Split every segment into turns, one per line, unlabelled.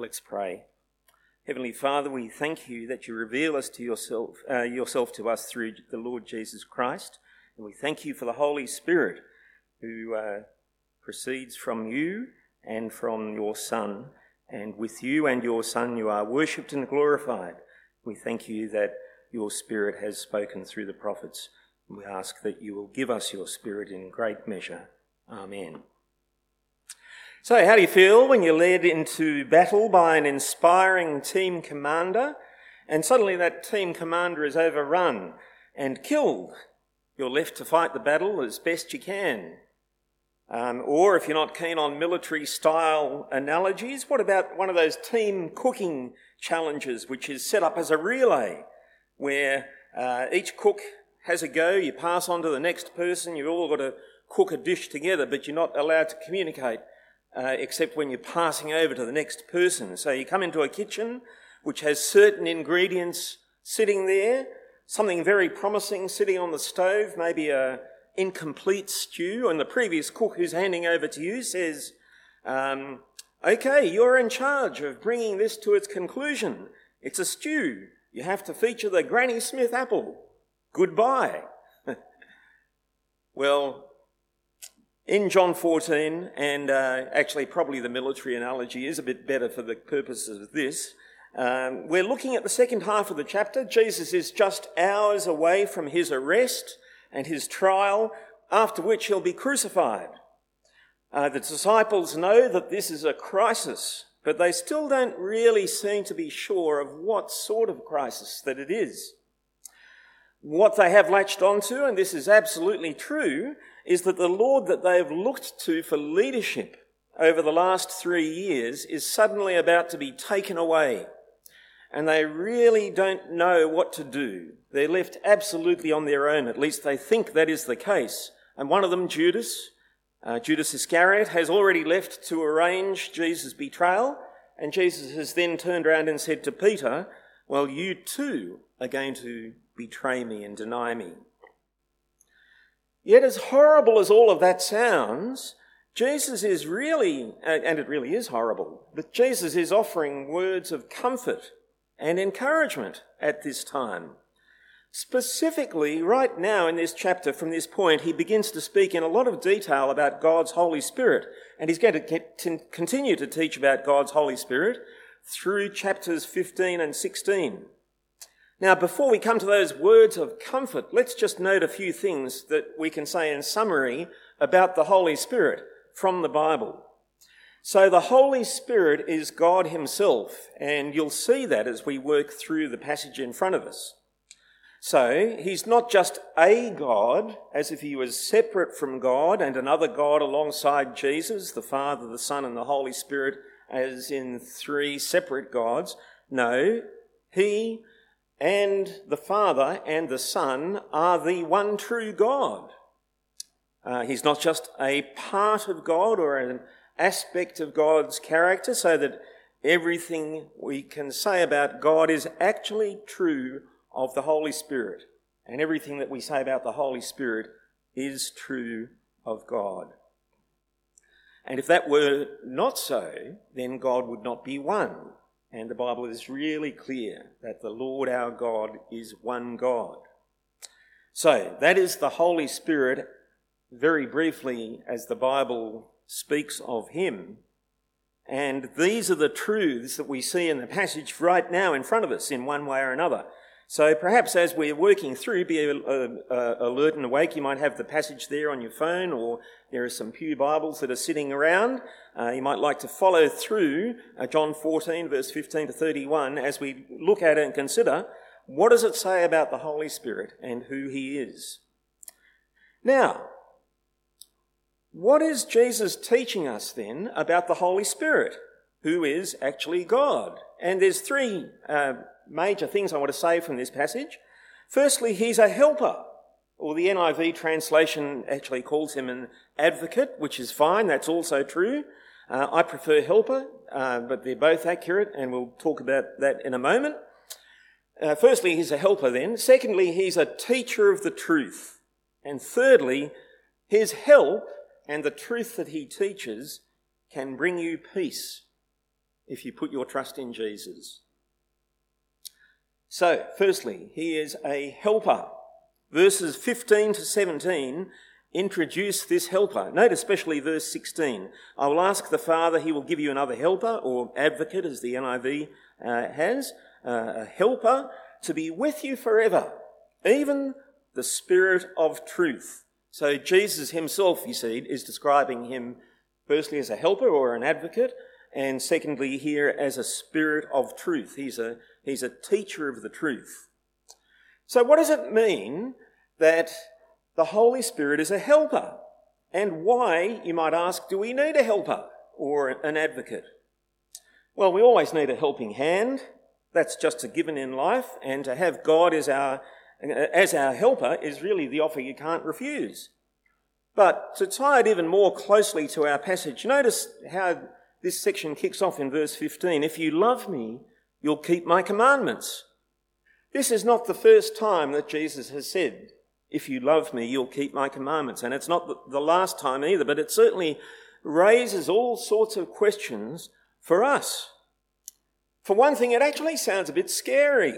Let's pray. Heavenly Father, we thank you that you reveal us to yourself to us through the Lord Jesus Christ. And we thank you for the Holy Spirit who proceeds from you and from your Son. And with you and your Son you are worshipped and glorified. We thank you that your Spirit has spoken through the prophets. We ask that you will give us your Spirit in great measure. Amen. So how do you feel when you're led into battle by an inspiring team commander and suddenly that team commander is overrun and killed? You're left to fight the battle as best you can. Or if you're not keen on military-style analogies, what about one of those team cooking challenges which is set up as a relay where each cook has a go, you pass on to the next person, you've all got to cook a dish together, but you're not allowed to communicate except when you're passing over to the next person. So you come into a kitchen which has certain ingredients sitting there, something very promising sitting on the stove, maybe a incomplete stew, and the previous cook who's handing over to you says, okay, you're in charge of bringing this to its conclusion. It's a stew. You have to feature the Granny Smith apple. Goodbye. Well, in John 14, and actually probably the military analogy is a bit better for the purposes of this, we're looking at the second half of the chapter. Jesus is just hours away from his arrest and his trial, after which he'll be crucified. The disciples know that this is a crisis, but they still don't really seem to be sure of what sort of crisis that it is. What they have latched onto, and this is absolutely true, is that the Lord that they have looked to for leadership over the last 3 years is suddenly about to be taken away. And they really don't know what to do. They're left absolutely on their own. At least they think that is the case. And one of them, Judas Iscariot, has already left to arrange Jesus' betrayal. And Jesus has then turned around and said to Peter, well, you too are going to betray me and deny me. Yet as horrible as all of that sounds, Jesus is really, and it really is horrible, but Jesus is offering words of comfort and encouragement at this time. Specifically, right now in this chapter, from this point, he begins to speak in a lot of detail about God's Holy Spirit, and he's going to continue to teach about God's Holy Spirit through chapters 15 and 16. Now, before we come to those words of comfort, let's just note a few things that we can say in summary about the Holy Spirit from the Bible. So the Holy Spirit is God himself, and you'll see that as we work through the passage in front of us. So he's not just a God, as if he was separate from God and another God alongside Jesus, the Father, the Son, and the Holy Spirit, as in three separate gods. No, he and the Father and the Son are the one true God. He's not just a part of God or an aspect of God's character, so that everything we can say about God is actually true of the Holy Spirit. And everything that we say about the Holy Spirit is true of God. And if that were not so, then God would not be one. And the Bible is really clear that the Lord our God is one God. So that is the Holy Spirit, very briefly, as the Bible speaks of him. And these are the truths that we see in the passage right now in front of us in one way or another. So perhaps as we're working through, be alert and awake. You might have the passage there on your phone, or there are some pew Bibles that are sitting around. You might like to follow through John 14, verse 15 to 31, as we look at it and consider what does it say about the Holy Spirit and who he is. Now, what is Jesus teaching us then about the Holy Spirit, who is actually God? And there's three major things I want to say from this passage. Firstly, he's a helper, or the NIV translation actually calls him an advocate, which is fine, that's also true. I prefer helper, but they're both accurate, and we'll talk about that in a moment. Firstly, he's a helper then. Secondly, he's a teacher of the truth. And thirdly, his help and the truth that he teaches can bring you peace. if you put your trust in Jesus. So, firstly, he is a helper. Verses 15 to 17 introduce this helper. Note especially verse 16. I will ask the Father, he will give you another helper, or advocate as the NIV has, a helper to be with you forever, even the Spirit of truth. So Jesus himself, you see, is describing him firstly as a helper or an advocate, and secondly here as a Spirit of truth. He's a teacher of the truth. So what does it mean that the Holy Spirit is a helper? And why, you might ask, do we need a helper or an advocate? Well, we always need a helping hand. That's just a given in life, and to have God as our helper is really the offer you can't refuse. But to tie it even more closely to our passage, notice how this section kicks off in verse 15. If you love me, you'll keep my commandments. This is not the first time that Jesus has said, if you love me, you'll keep my commandments. And it's not the last time either, but it certainly raises all sorts of questions for us. For one thing, it actually sounds a bit scary.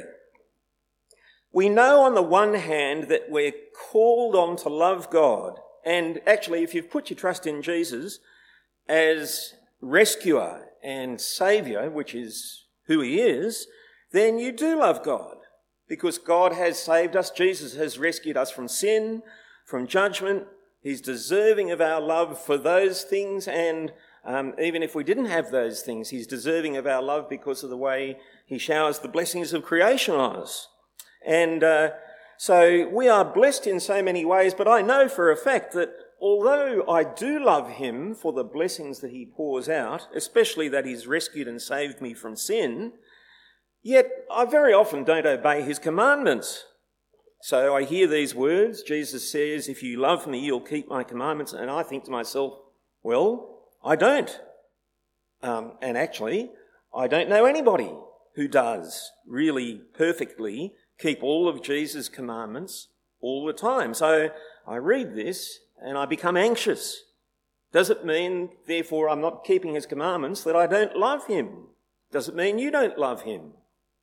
We know on the one hand that we're called on to love God. And actually, if you've put your trust in Jesus as rescuer and saviour, which is who he is, then you do love God. Because God has saved us. Jesus has rescued us from sin, from judgment. He's deserving of our love for those things. And even if we didn't have those things, he's deserving of our love because of the way he showers the blessings of creation on us. And so we are blessed in so many ways, but I know for a fact that although I do love him for the blessings that he pours out, especially that he's rescued and saved me from sin, yet I very often don't obey his commandments. So I hear these words, Jesus says, if you love me, you'll keep my commandments. And I think to myself, well, I don't. And actually, I don't know anybody who does really perfectly keep all of Jesus' commandments all the time. So I read this and I become anxious. Does it mean, therefore, I'm not keeping his commandments, that I don't love him? Does it mean you don't love him?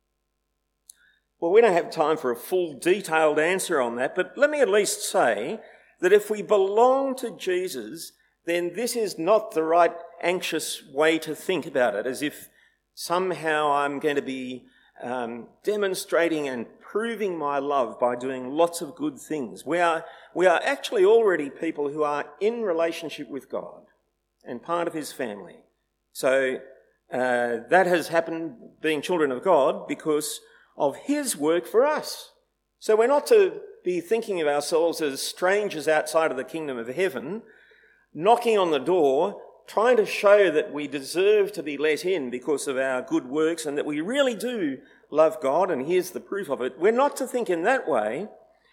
Well, we don't have time for a full detailed answer on that, but let me at least say that if we belong to Jesus, then this is not the right anxious way to think about it, as if somehow I'm going to be demonstrating and proving my love by doing lots of good things. We are actually already people who are in relationship with God and part of his family. So that has happened being children of God because of his work for us. So we're not to be thinking of ourselves as strangers outside of the kingdom of heaven, knocking on the door, trying to show that we deserve to be let in because of our good works and that we really do love God, and here's the proof of it. We're not to think in that way.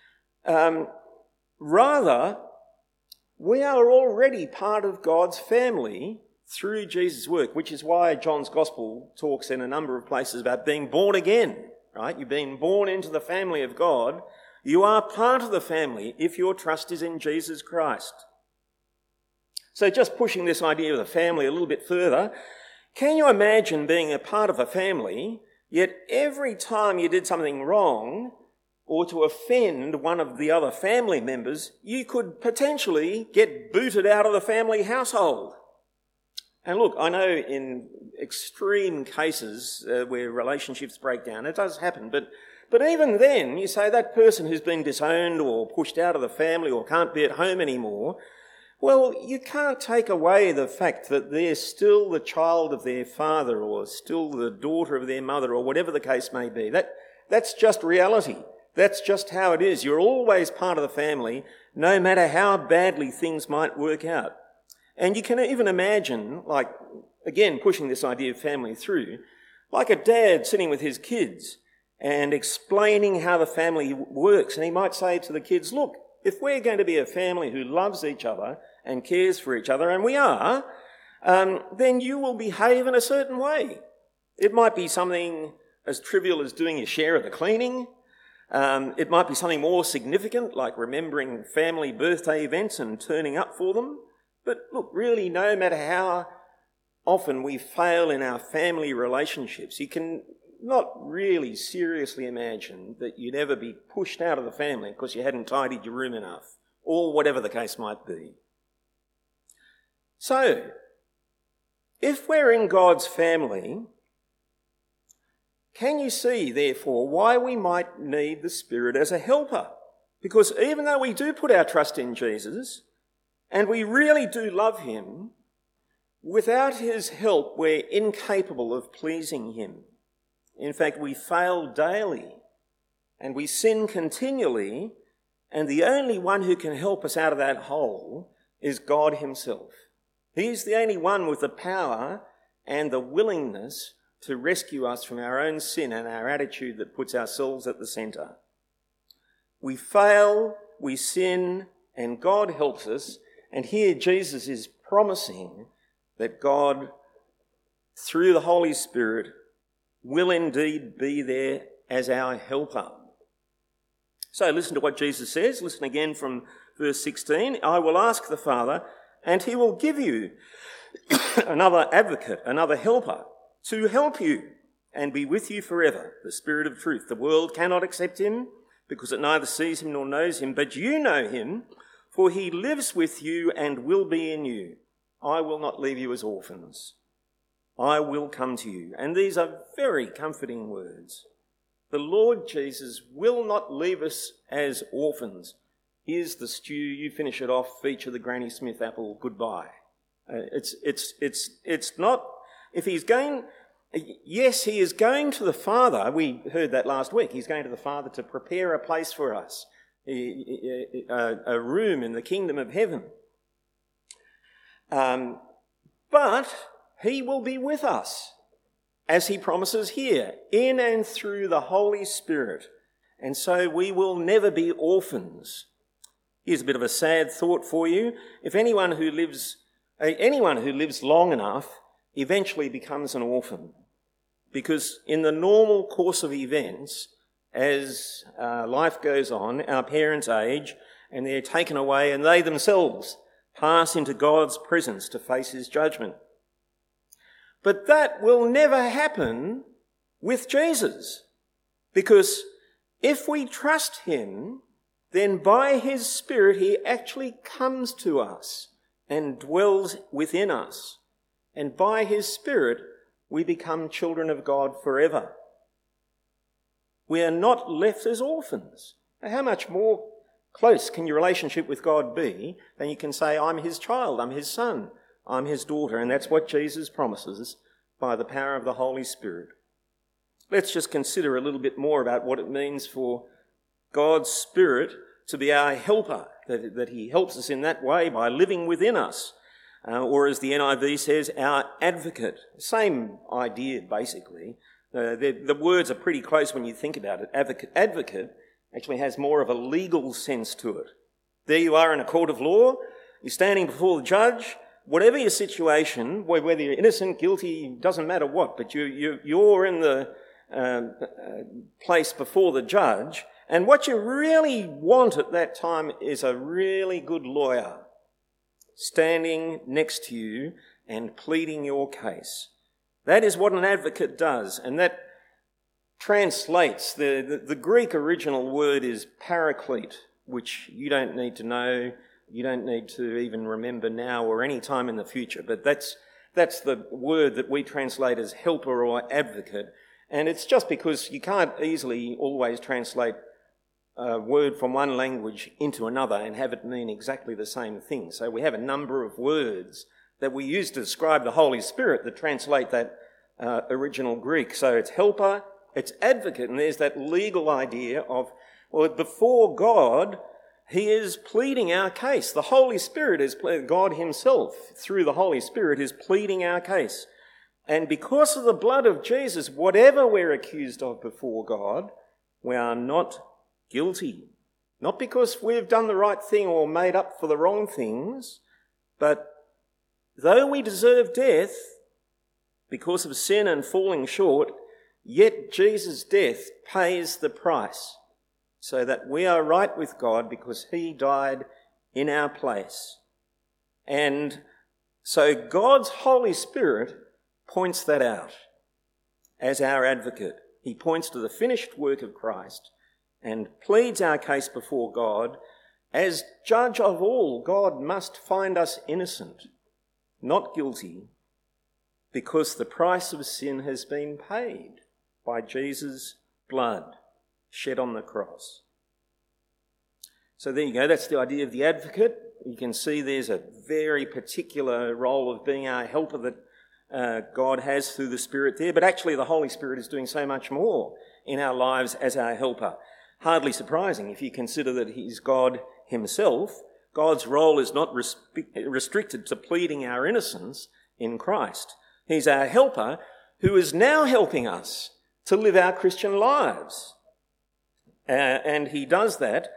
Rather, we are already part of God's family through Jesus' work, which is why John's Gospel talks in a number of places about being born again, right? You've been born into the family of God. You are part of the family if your trust is in Jesus Christ. So just pushing this idea of the family a little bit further, can you imagine being a part of a family, yet every time you did something wrong or to offend one of the other family members, you could potentially get booted out of the family household? And look, I know in extreme cases where relationships break down, it does happen, but even then, you say that person who's been disowned or pushed out of the family or can't be at home anymore, well, you can't take away the fact that they're still the child of their father or still the daughter of their mother or whatever the case may be. That's just reality. That's just how it is. You're always part of the family, no matter how badly things might work out. And you can even imagine, like, again, pushing this idea of family through, like a dad sitting with his kids and explaining how the family works. And he might say to the kids, look, if we're going to be a family who loves each other and cares for each other, and we are, then you will behave in a certain way. It might be something as trivial as doing your share of the cleaning. It might be something more significant, like remembering family birthday events and turning up for them. But look, really, no matter how often we fail in our family relationships. You can not really seriously imagine that you'd ever be pushed out of the family because you hadn't tidied your room enough, or whatever the case might be. So, if we're in God's family, can you see, therefore, why we might need the Spirit as a helper? Because even though we do put our trust in Jesus, and we really do love him, without his help, we're incapable of pleasing him. In fact, we fail daily, and we sin continually, and the only one who can help us out of that hole is God himself. He's the only one with the power and the willingness to rescue us from our own sin and our attitude that puts ourselves at the centre. We fail, we sin, and God helps us. And here Jesus is promising that God, through the Holy Spirit, will indeed be there as our helper. So listen to what Jesus says. Listen again from verse 16. I will ask the Father, and he will give you another advocate, another helper, to help you and be with you forever, the Spirit of truth. The world cannot accept him because it neither sees him nor knows him, but you know him, for he lives with you and will be in you. I will not leave you as orphans. I will come to you. And these are very comforting words. The Lord Jesus will not leave us as orphans. Here's the stew, you finish it off, feature the Granny Smith apple, goodbye. It's not, if he's going, yes, he is going to the Father. We heard that last week. He's going to the Father to prepare a place for us, a room in the kingdom of heaven. But he will be with us, as he promises here, in and through the Holy Spirit. And so we will never be orphans. Here's a bit of a sad thought for you. If anyone who lives long enough eventually becomes an orphan, because in the normal course of events, as life goes on, our parents age and they're taken away and they themselves pass into God's presence to face his judgment. But that will never happen with Jesus, because if we trust him, then by his Spirit he actually comes to us and dwells within us. And by his Spirit we become children of God forever. We are not left as orphans. Now, how much more close can your relationship with God be than you can say, I'm his child, I'm his son, I'm his daughter. And that's what Jesus promises by the power of the Holy Spirit. Let's just consider a little bit more about what it means for God's Spirit to be our helper, that he helps us in that way by living within us. Or as the NIV says, our advocate. Same idea, basically. The words are pretty close when you think about it. Advocate actually has more of a legal sense to it. There you are in a court of law, you're standing before the judge, whatever your situation, whether you're innocent, guilty, doesn't matter what, but you're in the place before the judge, and what you really want at that time is a really good lawyer standing next to you and pleading your case. That is what an advocate does, and that translates, the Greek original word is paraclete, which you don't need to know, you don't need to even remember now or any time in the future, but that's the word that we translate as helper or advocate. And it's just because you can't easily always translate a word from one language into another and have it mean exactly the same thing. So we have a number of words that we use to describe the Holy Spirit that translate that original Greek. So it's helper, it's advocate, and there's that legal idea of, well, before God, he is pleading our case. The Holy Spirit is, God himself, through the Holy Spirit, is pleading our case. And because of the blood of Jesus, whatever we're accused of before God, we are not guilty. Not because we've done the right thing or made up for the wrong things, but though we deserve death because of sin and falling short, yet Jesus' death pays the price so that we are right with God because he died in our place. And So God's Holy Spirit points that out as our advocate. He points to the finished work of Christ and pleads our case before God. As judge of all, God must find us innocent, not guilty, because the price of sin has been paid by Jesus' blood shed on the cross. So there you go, that's the idea of the advocate. You can see there's a very particular role of being our helper that God has through the Spirit there, but actually the Holy Spirit is doing so much more in our lives as our helper. Hardly surprising if you consider that he's God himself. God's role is not restricted to pleading our innocence in Christ. He's our helper who is now helping us to live our Christian lives. And he does that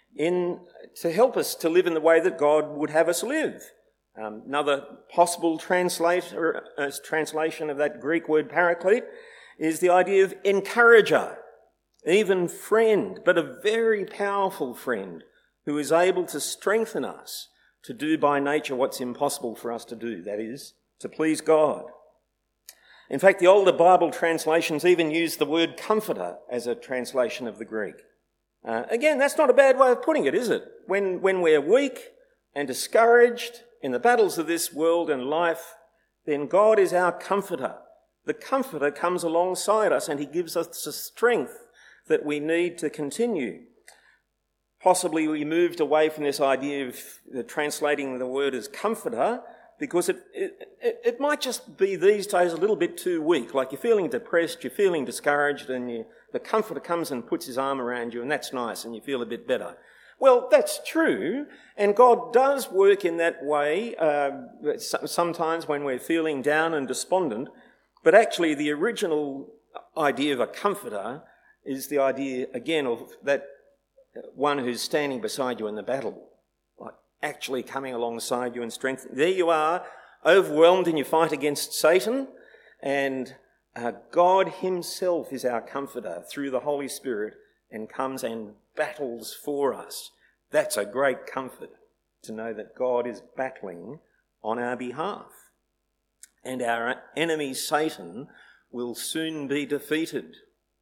to help us to live in the way that God would have us live. Another possible translation of that Greek word paraclete is the idea of encourager, even friend, but a very powerful friend who is able to strengthen us to do by nature what's impossible for us to do, that is, to please God. In fact, the older Bible translations even use the word comforter as a translation of the Greek. Again, that's not a bad way of putting it, is it? When we're weak and discouraged in the battles of this world and life, then God is our comforter. The comforter comes alongside us and he gives us the strength that we need to continue. Possibly we moved away from this idea of translating the word as comforter because it might just be these days a little bit too weak. Like you're feeling depressed, you're feeling discouraged, and the comforter comes and puts his arm around you, and that's nice, and you feel a bit better. Well, that's true, and God does work in that way sometimes when we're feeling down and despondent, but actually the original idea of a comforter is the idea, again, of that one who's standing beside you in the battle, like actually coming alongside you and strengthening. There you are, overwhelmed in your fight against Satan, and God himself is our comforter through the Holy Spirit and comes and battles for us. That's a great comfort to know that God is battling on our behalf. And our enemy Satan will soon be defeated.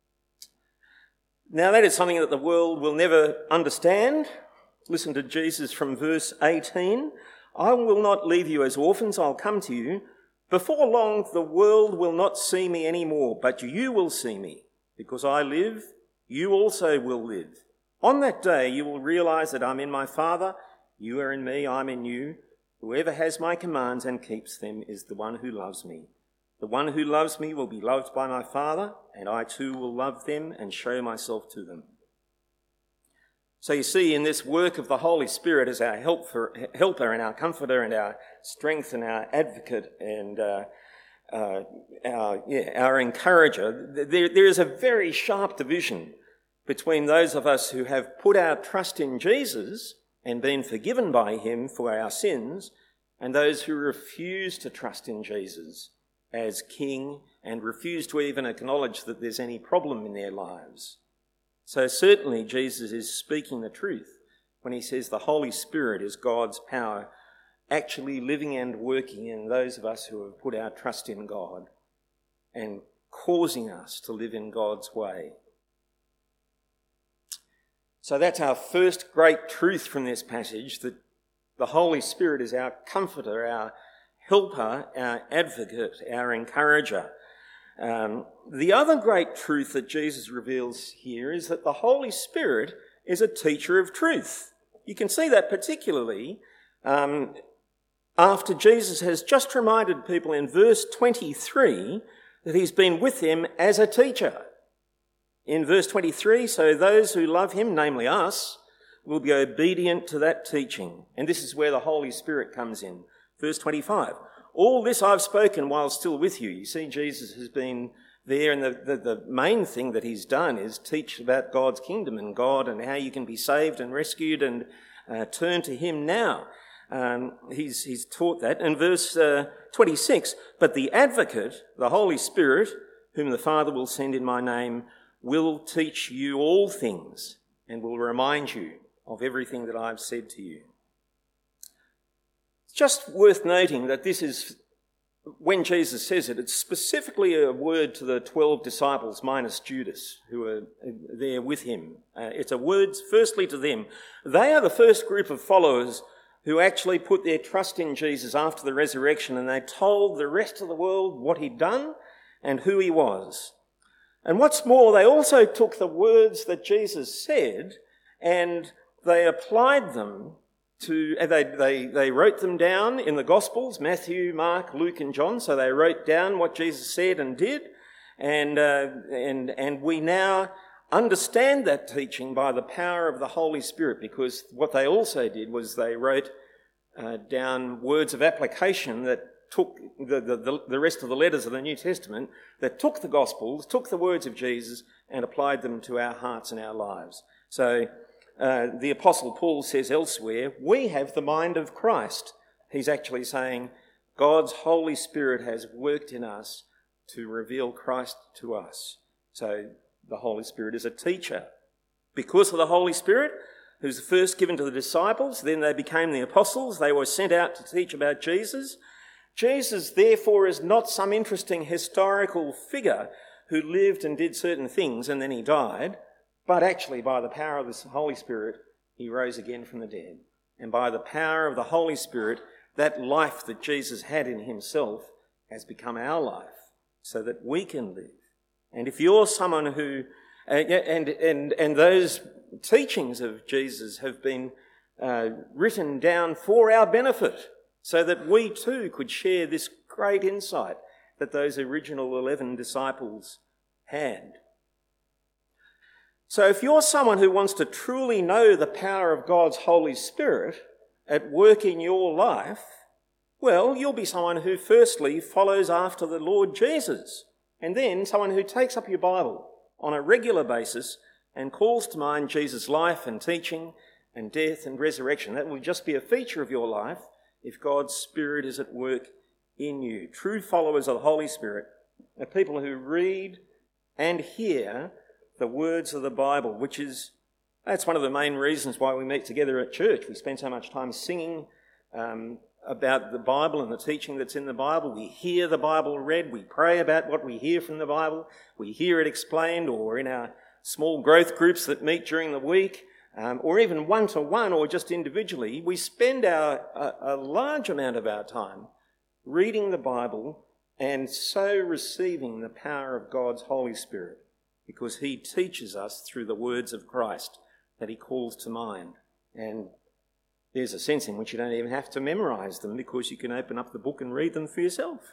Now that is something that the world will never understand. Listen to Jesus from verse 18. I will not leave you as orphans, I'll come to you. Before long the world will not see me anymore, but you will see me. Because I live, you also will live. On that day you will realize that I'm in my Father, you are in me, I'm in you. Whoever has my commands and keeps them is the one who loves me. The one who loves me will be loved by my Father, and I too will love them and show myself to them. So you see, in this work of the Holy Spirit as our helper and our comforter and our strength and our advocate and our encourager, there is a very sharp division between those of us who have put our trust in Jesus and been forgiven by him for our sins, and those who refuse to trust in Jesus as King and refuse to even acknowledge that there's any problem in their lives. So certainly Jesus is speaking the truth when he says the Holy Spirit is God's power actually living and working in those of us who have put our trust in God and causing us to live in God's way. So that's our first great truth from this passage, that the Holy Spirit is our comforter, our helper, our advocate, our encourager. The other great truth that Jesus reveals here is that the Holy Spirit is a teacher of truth. You can see that particularly after Jesus has just reminded people in verse 23 that he's been with them as a teacher. In verse 23, so those who love him, namely us, will be obedient to that teaching. And this is where the Holy Spirit comes in. Verse 25, all this I've spoken while still with you. You see, Jesus has been there, and the main thing that he's done is teach about God's kingdom and God and how you can be saved and rescued and turn to him now. He's taught that. And verse 26, but the advocate, the Holy Spirit, whom the Father will send in my name, will teach you all things and will remind you of everything that I've said to you. just worth noting that this is, when Jesus says it, it's specifically a word to the 12 disciples minus Judas, who are there with him. It's a word firstly to them. They are the first group of followers who actually put their trust in Jesus after the resurrection, and they told the rest of the world what he'd done and who he was. And what's more, they also took the words that Jesus said and they applied them to, they wrote them down in the Gospels, Matthew, Mark, Luke and John. So they wrote down what Jesus said and did, and we now understand that teaching by the power of the Holy Spirit, because what they also did was they wrote down words of application that took the rest of the letters of the New Testament, that took the Gospels, took the words of Jesus and applied them to our hearts and our lives. So the Apostle Paul says elsewhere, we have the mind of Christ. He's actually saying God's Holy Spirit has worked in us to reveal Christ to us. So the Holy Spirit is a teacher. Because of the Holy Spirit, who's first given to the disciples, then they became the apostles. They were sent out to teach about Jesus. Jesus, therefore, is not some interesting historical figure who lived and did certain things and then he died, but actually by the power of the Holy Spirit, he rose again from the dead. And by the power of the Holy Spirit, that life that Jesus had in himself has become our life so that we can live. And if you're someone who, and those teachings of Jesus have been written down for our benefit, so that we too could share this great insight that those original 11 disciples had. So if you're someone who wants to truly know the power of God's Holy Spirit at work in your life, well, you'll be someone who firstly follows after the Lord Jesus, and then someone who takes up your Bible on a regular basis and calls to mind Jesus' life and teaching and death and resurrection. That will just be a feature of your life if God's Spirit is at work in you. True followers of the Holy Spirit are people who read and hear the words of the Bible, that's one of the main reasons why we meet together at church. We spend so much time singing about the Bible and the teaching that's in the Bible. We hear the Bible read. We pray about what we hear from the Bible. We hear it explained, or in our small growth groups that meet during the week, or even one-to-one or just individually. We spend a large amount of our time reading the Bible and so receiving the power of God's Holy Spirit, because he teaches us through the words of Christ that he calls to mind. And there's a sense in which you don't even have to memorize them, because you can open up the book and read them for yourself.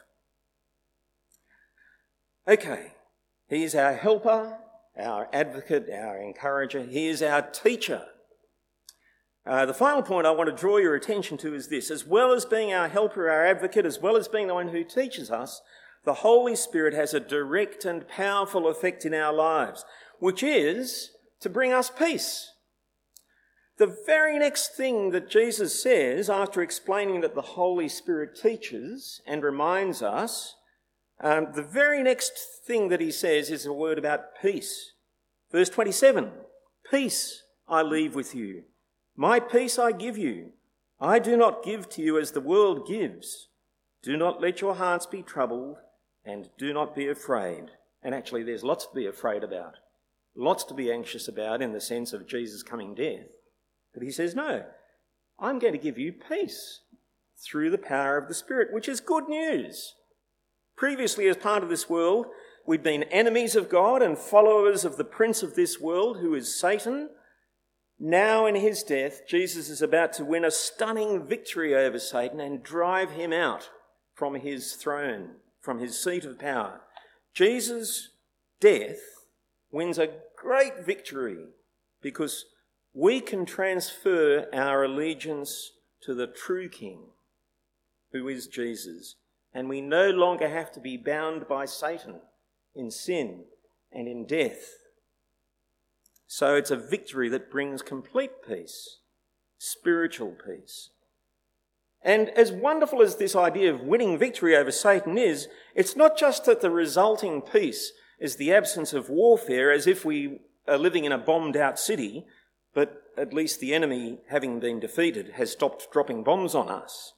Okay, he is our helper, our advocate, our encourager. He is our teacher. The final point I want to draw your attention to is this. As well as being our helper, our advocate, as well as being the one who teaches us, the Holy Spirit has a direct and powerful effect in our lives, which is to bring us peace. The very next thing that Jesus says, after explaining that the Holy Spirit teaches and reminds us, the very next thing that he says is a word about peace. Verse 27, peace I leave with you. My peace I give you. I do not give to you as the world gives. Do not let your hearts be troubled, and do not be afraid. And actually, there's lots to be afraid about. Lots to be anxious about in the sense of Jesus' coming death. But he says, no, I'm going to give you peace through the power of the Spirit, which is good news. Previously, as part of this world, we'd been enemies of God and followers of the prince of this world, who is Satan. Now in his death, Jesus is about to win a stunning victory over Satan and drive him out from his throne, from his seat of power. Jesus' death wins a great victory because we can transfer our allegiance to the true King, who is Jesus, and we no longer have to be bound by Satan in sin and in death. So it's a victory that brings complete peace, spiritual peace. And as wonderful as this idea of winning victory over Satan is, it's not just that the resulting peace is the absence of warfare, as if we are living in a bombed-out city, but at least the enemy, having been defeated, has stopped dropping bombs on us.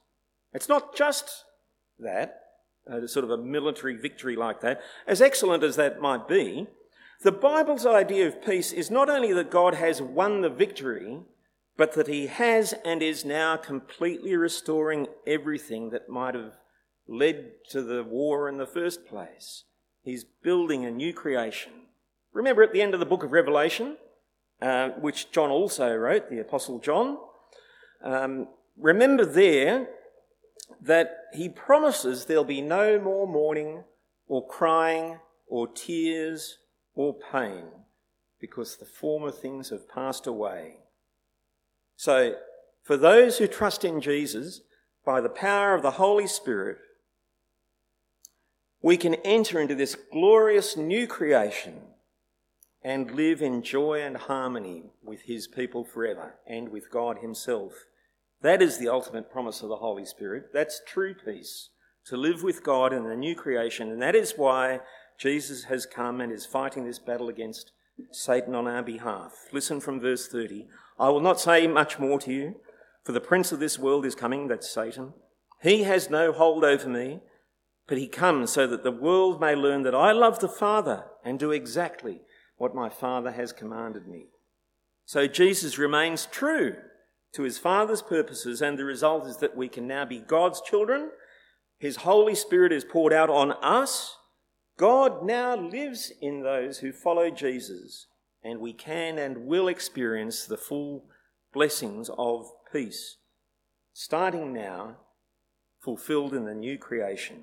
It's not just that, sort of a military victory like that. As excellent as that might be, the Bible's idea of peace is not only that God has won the victory, but that he has and is now completely restoring everything that might have led to the war in the first place. He's building a new creation. Remember at the end of the book of Revelation, which John also wrote, the Apostle John, remember there that he promises there'll be no more mourning or crying or tears or pain, because the former things have passed away. So, for those who trust in Jesus, by the power of the Holy Spirit, we can enter into this glorious new creation and live in joy and harmony with his people forever and with God himself. That is the ultimate promise of the Holy Spirit. That's true peace, to live with God in the new creation. And that is why Jesus has come and is fighting this battle against Satan on our behalf. Listen from verse 30. I will not say much more to you, for the prince of this world is coming, that's Satan. He has no hold over me, but he comes so that the world may learn that I love the Father and do exactly what my Father has commanded me. So Jesus remains true to his Father's purposes, and the result is that we can now be God's children. His Holy Spirit is poured out on us. God now lives in those who follow Jesus, and we can and will experience the full blessings of peace, starting now, fulfilled in the new creation.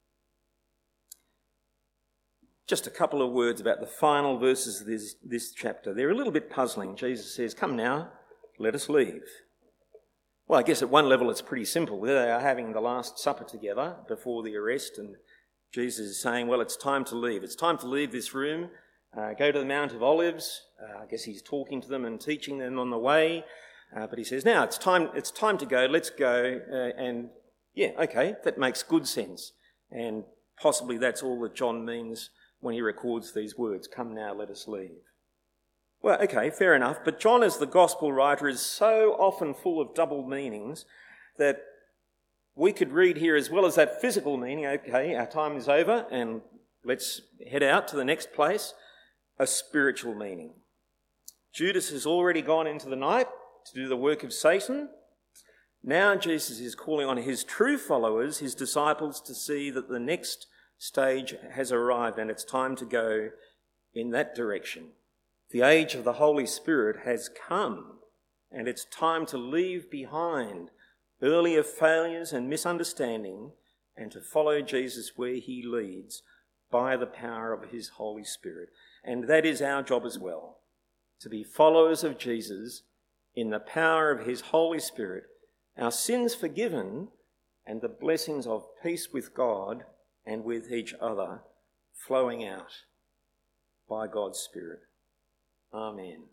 Just a couple of words about the final verses of this chapter. They're a little bit puzzling. Jesus says, "Come now, let us leave." Well, I guess at one level it's pretty simple. They are having the Last Supper together before the arrest, and Jesus is saying, well, it's time to leave. It's time to leave this room, go to the Mount of Olives. I guess he's talking to them and teaching them on the way. But he says, now it's time to go. Let's go. And yeah, okay, that makes good sense. And possibly that's all that John means when he records these words, "Come now, let us leave." Well, okay, fair enough. But John, as the gospel writer, is so often full of double meanings that we could read here, as well as that physical meaning, okay, our time is over and let's head out to the next place, a spiritual meaning. Judas has already gone into the night to do the work of Satan. Now Jesus is calling on his true followers, his disciples, to see that the next stage has arrived and it's time to go in that direction. The age of the Holy Spirit has come, and it's time to leave behind earlier failures and misunderstanding and to follow Jesus where he leads by the power of his Holy Spirit. And that is our job as well, to be followers of Jesus in the power of his Holy Spirit, our sins forgiven, and the blessings of peace with God and with each other flowing out by God's Spirit. Amen.